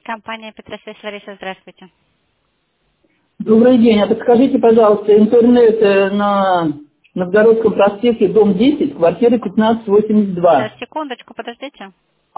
Компания Петросвязь Лариса, здравствуйте. Добрый день. А подскажите, пожалуйста, интернет на Новгородском проспекте, дом 10, квартира Сейчас, 1582. секундочку, подождите.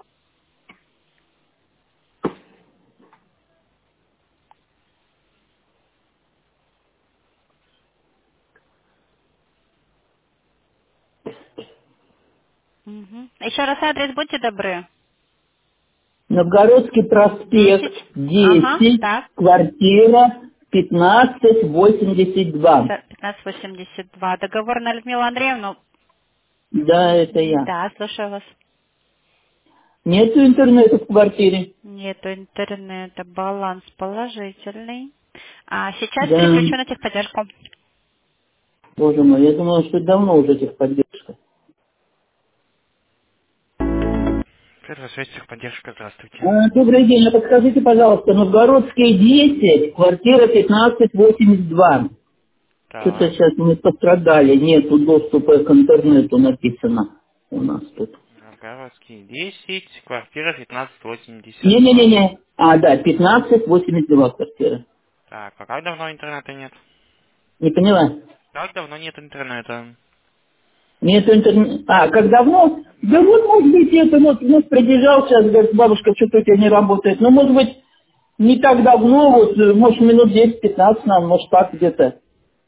Мгм. Еще раз адрес, будьте добры. Новгородский 10. проспект, Ага, 10, так. квартира 1582. 1582. Договор на Людмилу Андреевну? Да, это я. Да, слушаю вас. Нету интернета в квартире? Нету интернета, баланс положительный. А сейчас Да. переключу на техподдержку. Боже мой, я думала, что давно уже техподдержка. Первая связь техподдержка, здравствуйте. Добрый день. А подскажите, пожалуйста, Новгородский 10, квартира 1582. Что-то Так, сейчас мы пострадали, нету доступа к интернету, написано у нас тут. Новгородский 10, квартира 1582. Не-не-не-не. Да, 1582 квартира. Так, а как давно интернета нет? Не поняла? Как давно нет интернета? Нету интернета. Как давно? Да Да. вот, может быть, это вот, пробежал сейчас, говорит, бабушка, что-то у тебя не работает. Ну, может быть, не так давно, вот, может, минут 10-15 нам, может, так где-то.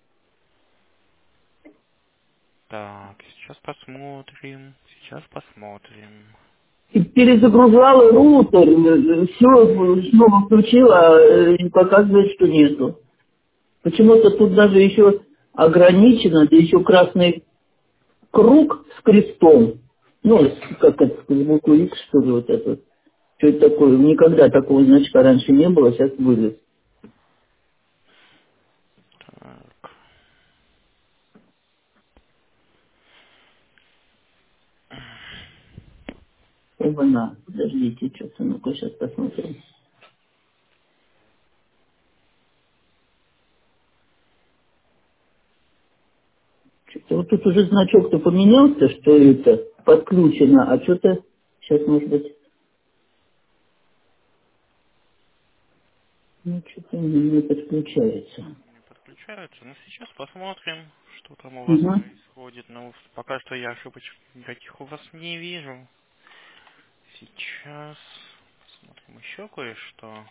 Так, сейчас посмотрим. Сейчас посмотрим. И перезагружала роутер, все снова включила, и показывает, что нету. Почему-то тут даже еще ограничено, да еще красный круг с крестом. Ну, как это, с буквой X, что ли, вот это. Что это такое? Никогда такого значка раньше не было, сейчас вылез. Так, Оба-на, подождите, что-то, ну-ка сейчас посмотрим. Что-то вот тут уже значок-то поменялся, что это подключено, а что-то сейчас, может быть, ну, что-то не подключается. не подключается. Ну, сейчас посмотрим, что там у вас Угу. происходит. Ну, пока что я ошибочек никаких у вас не вижу. Сейчас посмотрим еще кое-что.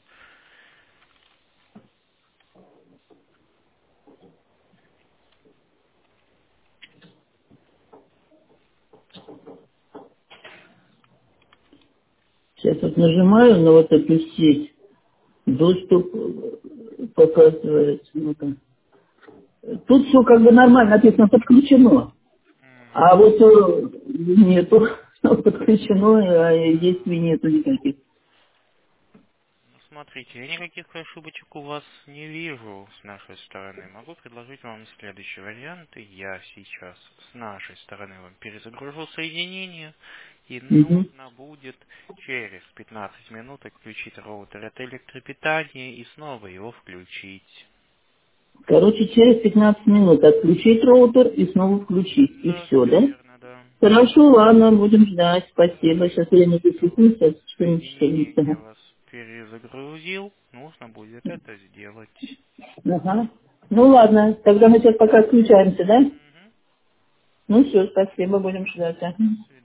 Сейчас вот нажимаю на вот эту сеть, доступ показывает. Ну-ка. Тут все как бы нормально написано подключено. А Мгм. вот нету подключено, а действий нету никаких. Ну, смотрите, я никаких ошибочек у вас не вижу с нашей стороны. Могу предложить вам следующие варианты. Я сейчас с нашей стороны вам перезагружу соединение, и Мгм. нужно будет через 15 минут отключить роутер от электропитания и снова его включить. Короче, через 15 минут отключить роутер и снова включить. И Да, все, все да? верно, да. Хорошо, ладно, будем ждать. Спасибо. Так, Сейчас я не записну, сейчас что-нибудь соединение я что-нибудь. вас перезагрузил. Нужно будет это сделать. Ага. Ну ладно, тогда мы сейчас пока отключаемся, да? Мгм. Ну все, спасибо, будем ждать. Ага.